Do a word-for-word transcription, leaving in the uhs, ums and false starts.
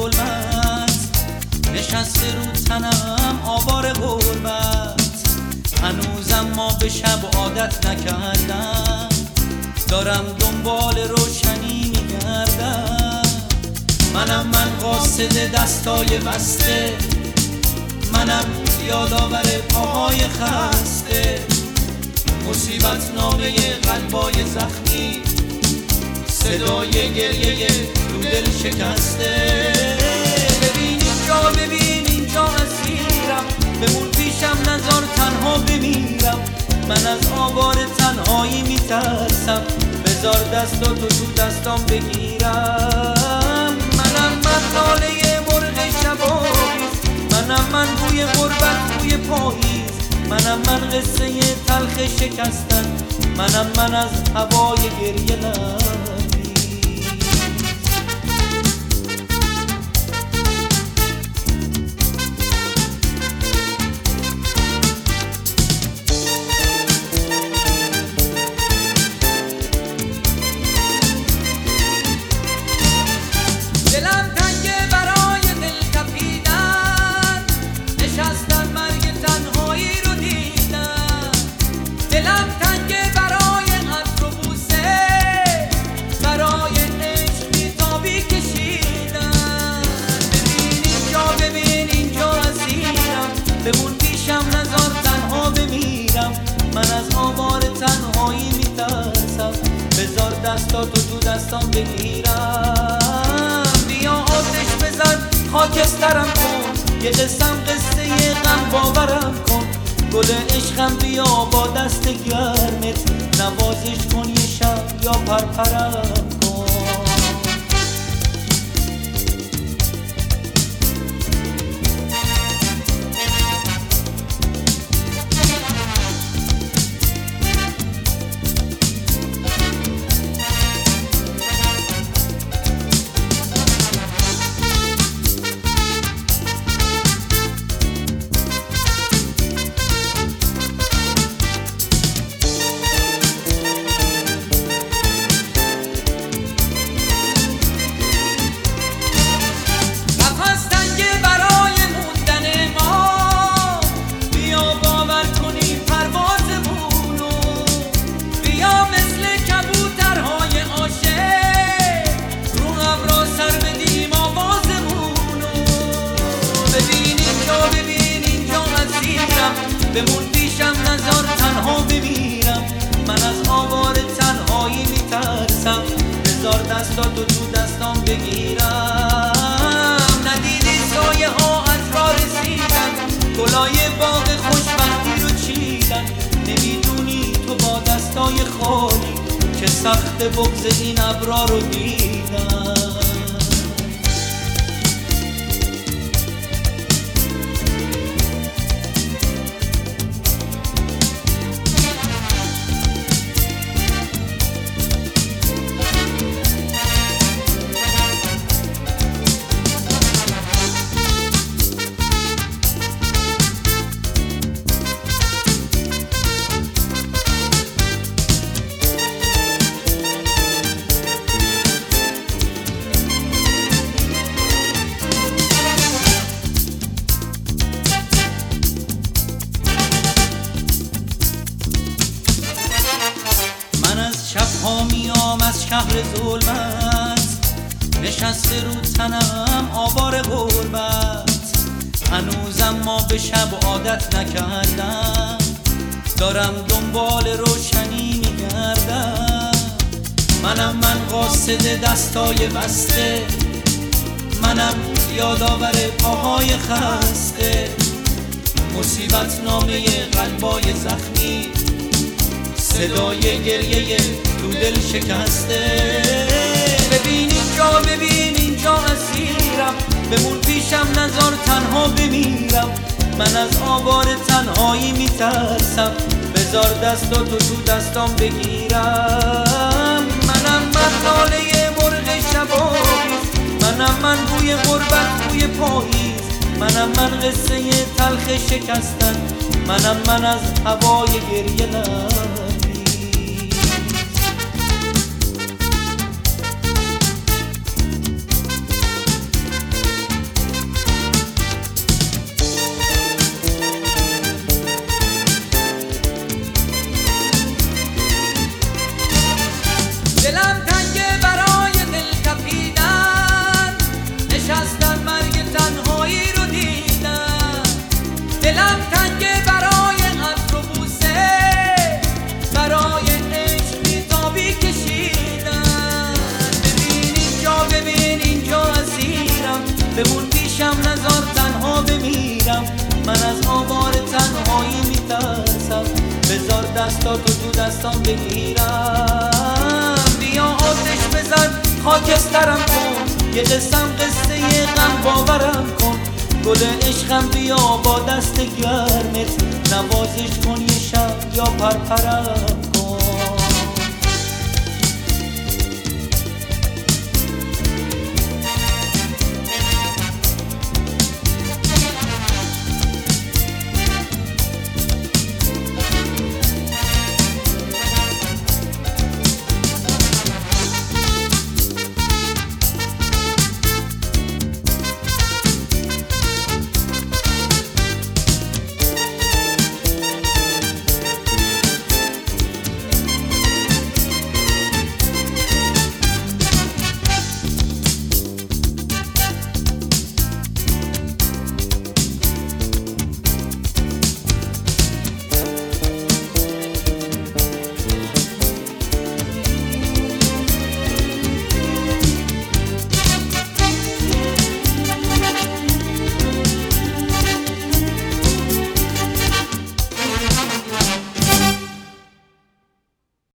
ظلمت نشسته رو تنم آوار غربت. هنوزم ما به شب عادت نکردم، دارم دنبال روشنی میگردم. منم من قاصد دستای بسته، منم یادآور پاهای خسته، مصیبت نامه قلبای زخمی، صدای گریه تو دل شکسته. ببین اینجا، ببین اینجا اسیرم، بمون پیشم نذار تنها بمیرم. من از آوار تنهایی میترسم، بذار دستاتو تو دستام بگیرم. منم من ناله مرغ شبابیز، منم من بوی غربت بوی پاییز، منم من قصه تلخ شکستن، منم من از هوای گریه لبریز. دلم تنگه برای دل تپیدن، نشستن مرگ تنهایی رو دیدن. دلم تنگه برای عطر و بوسه، برای عشق بیتابی کشیدن. ببین اینجا، ببین اینجا اسیرم، بمون پیشم نذار تنها بمیرم. من از آوار تنهایی میترسم، بذار دستاتو تو دستام بگیرم. بیا آتش بزن خاکسترم کن، یه قسم قصه غم باورم کن. گل عشقم بیا با دست گرمت، نوازش کن یه شب یا پرپرم کن. بمون پیشم نذار تنها بمیرم. من از آوار تنهایی میترسم، بذار دستاتو تو دستام بگیرم. ندیدی سایه ها از راه رسیدن، گلای باغ خوشبختی رو چیدن. نمیدونی تو با دستای خالی که سخت بغض این ابرا رو دیدن. شبها میام از شهر ظلمت، نشسته رو تنم آوار غربت. هنوزم ما به شب عادت نکردم، دارم دنبال روشنی میگردم. منم من قاصد دستای بسته، منم یادآور پاهای خسته، مصیبت نامه قلبای زخمی، صدای گریه تو دل شکسته. ببین اینجا، ببین اینجا اسیرم، بمون پیشم نذار تنها بمیرم. من از آوار تنهایی میترسم، بذار دستاتو تو دستام بگیرم. منم من ناله مرغ شبابیز، منم من بوی غربت بوی پاییز، منم من قصه تلخ شکستن، منم من از هوای گریه لبریز. دستان بگیرم. بیا آتش بزن خاکسترم کن، یه قسم قصه غم باورم کن. گل عشقم بیا با دست گرمت نوازش کن، یه شب یا پرپرم کن.